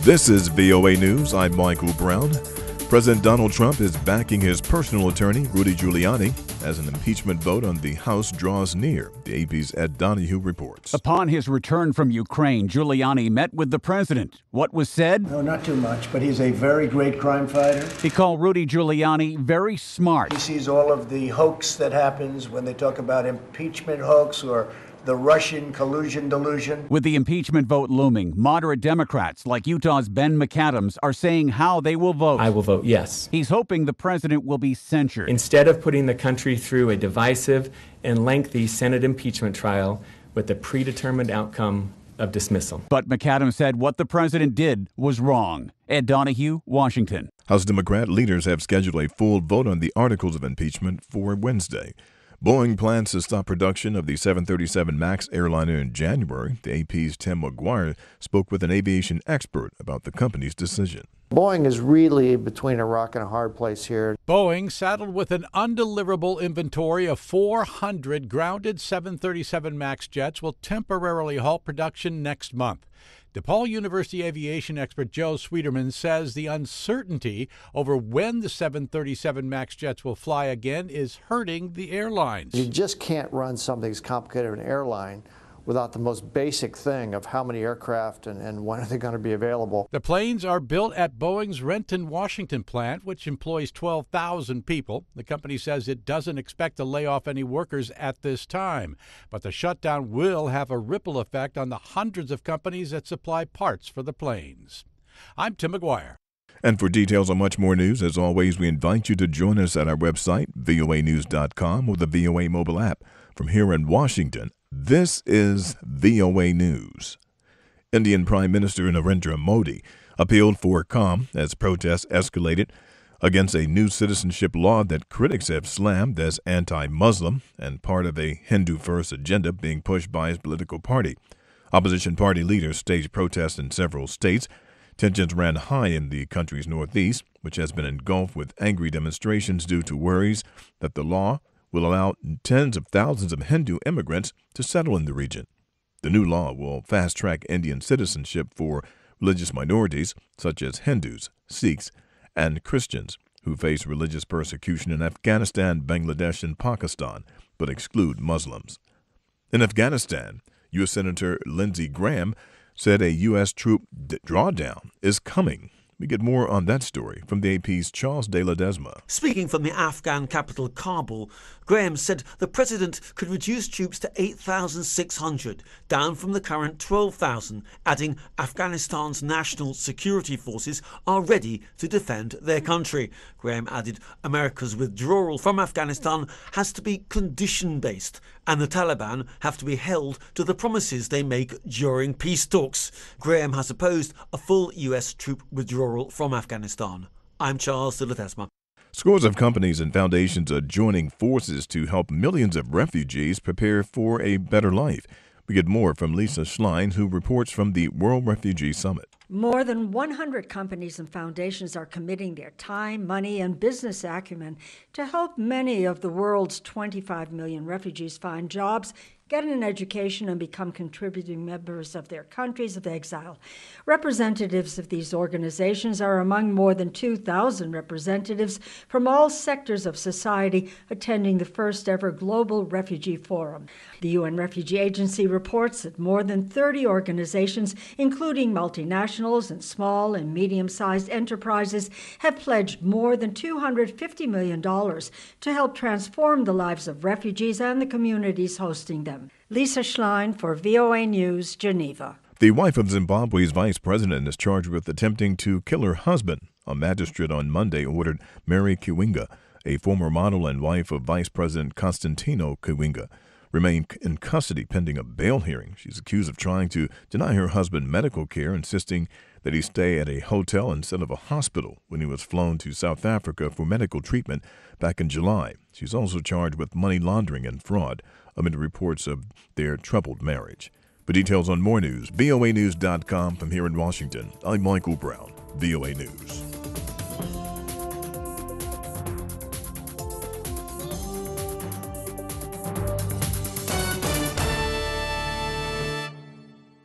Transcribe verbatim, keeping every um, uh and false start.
This is V O A News. I'm Michael Brown. President Donald Trump is backing his personal attorney, Rudy Giuliani, as an impeachment vote on the House draws near, the A P's Ed Donahue reports. Upon his return from Ukraine, Giuliani met with the president. What was said? No, not too much, but he's a very great crime fighter. He called Rudy Giuliani very smart. He sees all of the hoax that happens when they talk about impeachment hoax or the Russian collusion delusion. With the impeachment vote looming, moderate Democrats like Utah's Ben McAdams are saying how they will vote. I will vote yes. He's hoping the president will be censured. Instead of putting the country through a divisive and lengthy Senate impeachment trial with a predetermined outcome of dismissal. But McAdams said what the president did was wrong. Ed Donahue, Washington. House Democrat leaders have scheduled a full vote on the articles of impeachment for Wednesday. Boeing plans to stop production of the seven thirty-seven MAX airliner in January. The A P's Tim McGuire spoke with an aviation expert about the company's decision. Boeing is really between a rock and a hard place here. Boeing saddled with an undeliverable inventory of four hundred grounded seven thirty-seven MAX jets will temporarily halt production next month. DePaul University aviation expert Joe Sweeterman says the uncertainty over when the seven thirty-seven MAX jets will fly again is hurting the airlines. You just can't run something as complicated as an airline without the most basic thing of how many aircraft and, and when are they going to be available. The planes are built at Boeing's Renton, Washington plant, which employs twelve thousand people. The company says it doesn't expect to lay off any workers at this time, but the shutdown will have a ripple effect on the hundreds of companies that supply parts for the planes. I'm Tim McGuire. And for details on much more news, as always, we invite you to join us at our website, V O A news dot com, or the V O A mobile app. From here in Washington, this is V O A News. Indian Prime Minister Narendra Modi appealed for calm as protests escalated against a new citizenship law that critics have slammed as anti-Muslim and part of a Hindu-first agenda being pushed by his political party. Opposition party leaders staged protests in several states. Tensions ran high in the country's northeast, which has been engulfed with angry demonstrations due to worries that the law will allow tens of thousands of Hindu immigrants to settle in the region. The new law will fast-track Indian citizenship for religious minorities such as Hindus, Sikhs, and Christians who face religious persecution in Afghanistan, Bangladesh, and Pakistan, but exclude Muslims. In Afghanistan, U S Senator Lindsey Graham said a U S troop d- drawdown is coming. We get more on that story from the A P's Charles de Ledesma. Speaking from the Afghan capital Kabul, Graham said the president could reduce troops to eight thousand six hundred, down from the current twelve thousand, adding Afghanistan's national security forces are ready to defend their country. Graham added America's withdrawal from Afghanistan has to be condition-based, and the Taliban have to be held to the promises they make during peace talks. Graham has opposed a full U S troop withdrawal from Afghanistan. I'm Charles de Ledesma. Scores of companies and foundations are joining forces to help millions of refugees prepare for a better life. We get more from Lisa Schlein, who reports from the World Refugee Summit. More than one hundred companies and foundations are committing their time, money, and business acumen to help many of the world's twenty-five million refugees find jobs, get an education, and become contributing members of their countries of exile. Representatives of these organizations are among more than two thousand representatives from all sectors of society attending the first ever Global Refugee Forum. The U N Refugee Agency reports that more than thirty organizations, including multinationals and small and medium-sized enterprises, have pledged more than two hundred fifty million dollars to help transform the lives of refugees and the communities hosting them. Lisa Schlein for V O A News, Geneva. The wife of Zimbabwe's vice president is charged with attempting to kill her husband. A magistrate on Monday ordered Mary Kiwinga, a former model and wife of Vice President Constantino Kiwinga, remain in custody pending a bail hearing. She's accused of trying to deny her husband medical care, insisting that he stay at a hotel instead of a hospital when he was flown to South Africa for medical treatment back in July. She's also charged with money laundering and fraud amid reports of their troubled marriage. For details on more news, V O A news dot com. From here in Washington, I'm Michael Brown, V O A News.